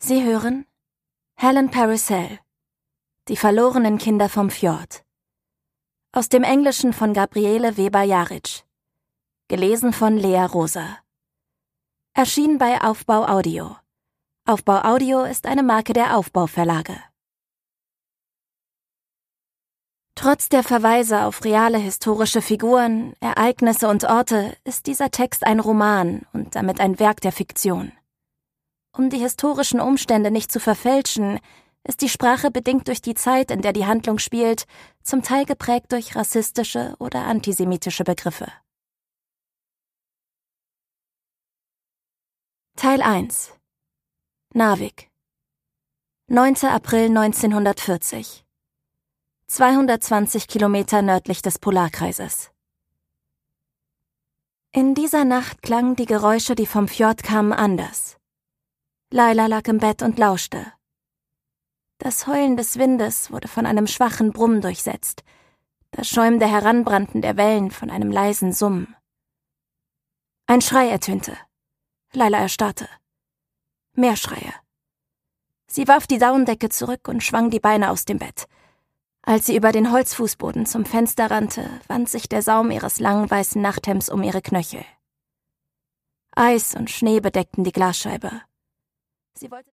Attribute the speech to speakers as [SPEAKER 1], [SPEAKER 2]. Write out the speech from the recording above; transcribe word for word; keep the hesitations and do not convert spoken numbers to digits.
[SPEAKER 1] Sie hören Helen Parissell, Die verlorenen Kinder vom Fjord. Aus dem Englischen von Gabriele Weber-Jaric. Gelesen von Lea Rosa. Erschien bei Aufbau Audio. Aufbau Audio ist eine Marke der Aufbau Verlage. Trotz der Verweise auf reale historische Figuren, Ereignisse und Orte ist dieser Text ein Roman und damit ein Werk der Fiktion. Um die historischen Umstände nicht zu verfälschen, ist die Sprache bedingt durch die Zeit, in der die Handlung spielt, zum Teil geprägt durch rassistische oder antisemitische Begriffe. Teil eins. Narvik. neunter April neunzehnhundertvierzig. zweihundertzwanzig Kilometer nördlich des Polarkreises. In dieser Nacht klangen die Geräusche, die vom Fjord kamen, anders. Laila lag im Bett und lauschte. Das Heulen des Windes wurde von einem schwachen Brummen durchsetzt, das schäumende Heranbranden der Wellen von einem leisen Summen. Ein Schrei ertönte. Laila erstarrte. Mehr Schreie. Sie warf die Daunendecke zurück und schwang die Beine aus dem Bett. Als sie über den Holzfußboden zum Fenster rannte, wand sich der Saum ihres langen weißen Nachthemds um ihre Knöchel. Eis und Schnee bedeckten die Glasscheibe. Sie wollte